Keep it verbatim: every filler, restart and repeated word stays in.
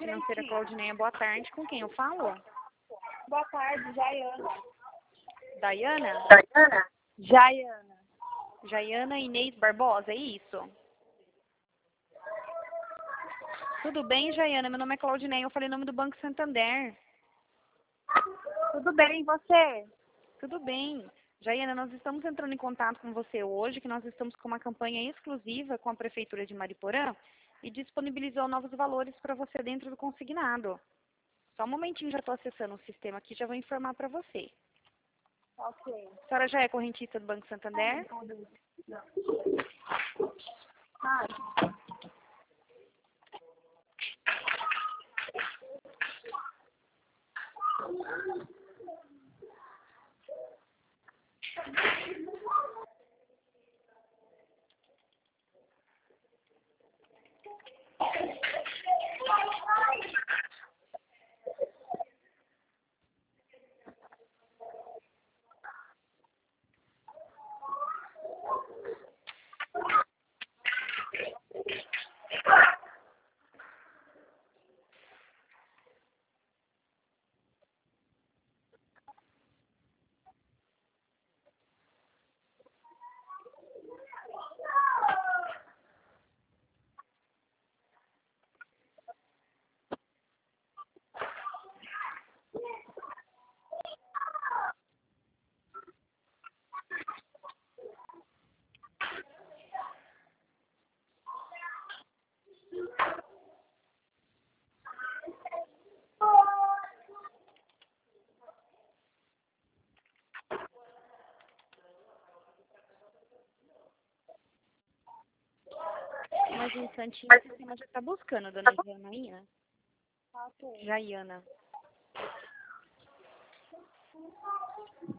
Financeira Claudineia, boa tarde. Com quem eu falo? Boa tarde, Jaiana. Daiana? Jaiana? Jaiana. Jaiana Inês Barbosa, é isso? Tudo bem, Jaiana? Meu nome é Claudineia, eu falei o nome do Banco Santander. Tudo bem, e você? Tudo bem. Jaiana, nós estamos entrando em contato com você hoje, que nós estamos com uma campanha exclusiva com a Prefeitura de Mariporã e disponibilizou novos valores para você dentro do consignado. Só um momentinho, já estou acessando o sistema aqui, já vou informar para você. Ok. A senhora já é correntista do Banco Santander? Ah, Mais um instantinho, o sistema já está buscando, dona Janaína. ok. Jaiana.